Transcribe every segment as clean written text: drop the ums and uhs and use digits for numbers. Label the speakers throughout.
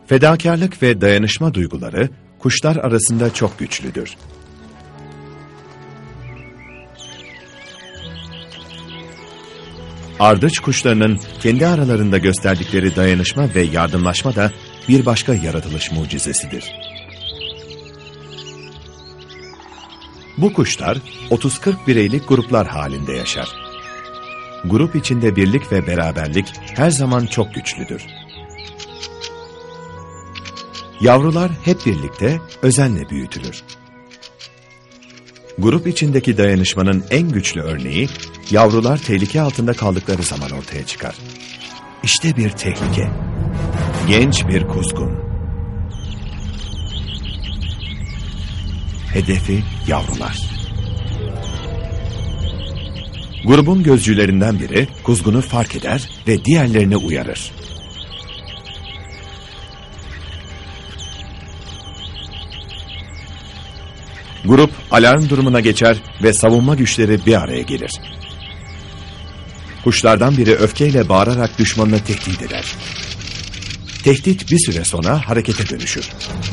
Speaker 1: Fedakarlık ve dayanışma duyguları kuşlar arasında çok güçlüdür. Ardıç kuşlarının kendi aralarında gösterdikleri dayanışma ve yardımlaşma da bir başka yaratılış mucizesidir. Bu kuşlar 30-40 bireylik gruplar halinde yaşar. Grup içinde birlik ve beraberlik her zaman çok güçlüdür. Yavrular hep birlikte özenle büyütülür. Grup içindeki dayanışmanın en güçlü örneği, yavrular tehlike altında kaldıkları zaman ortaya çıkar. İşte bir tehlike. Genç bir kuzgun. Hedefi yavrular. Grubun gözcülerinden biri kuzgunu fark eder ve diğerlerini uyarır. Grup alarm durumuna geçer ve savunma güçleri bir araya gelir. Kuşlardan biri öfkeyle bağırarak düşmanını tehdit eder. Tehdit bir süre sonra harekete dönüşür.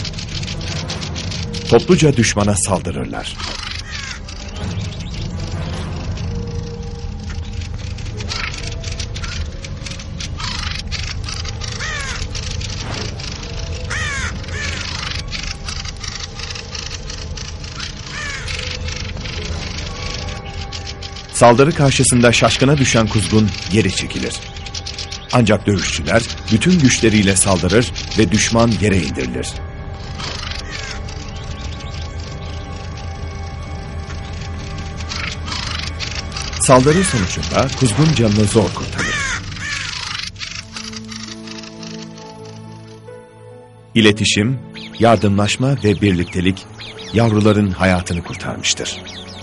Speaker 1: Topluca düşmana saldırırlar. Saldırı karşısında şaşkına düşen kuzgun geri çekilir. Ancak dövüşçüler bütün güçleriyle saldırır ve düşman yere indirilir. Saldırı sonucunda kuzgun canını zor kurtarır. İletişim, yardımlaşma ve birliktelik yavruların hayatını kurtarmıştır.